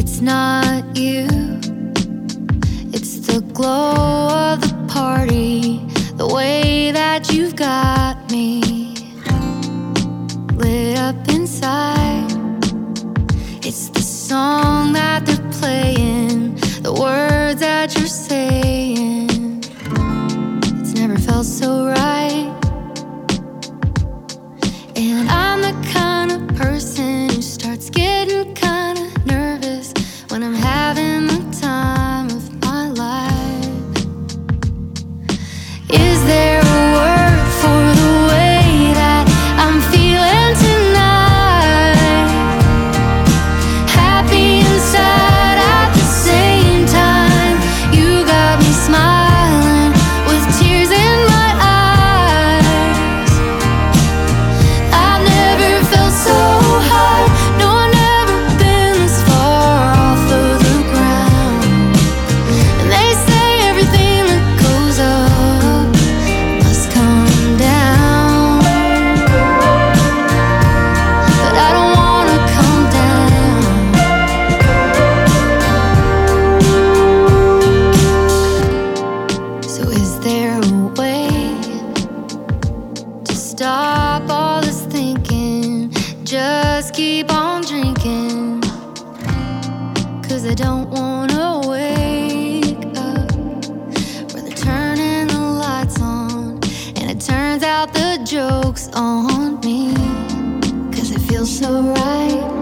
It's not you, it's the glow of the party, the way that you've got me lit up inside. It's the song that they're playing, the words that you're saying. It's never felt so right. And I'm the kind of person who starts getting kinda nervous when I'm having the time of my life. Is there a word for the way that I'm feeling tonight? Happy and sad at the same time. You got me smiling with tears in my eyes. I've never felt so high. No, I've never been this far off of the ground. And they say everything that goes up must come down, but I don't wanna come down. So is there a way to stop all this thinking? Just keep on drinking, 'cause I don't wanna wake up where they're turning the lights on, and it turns out the joke's on me, 'cause it feels so right.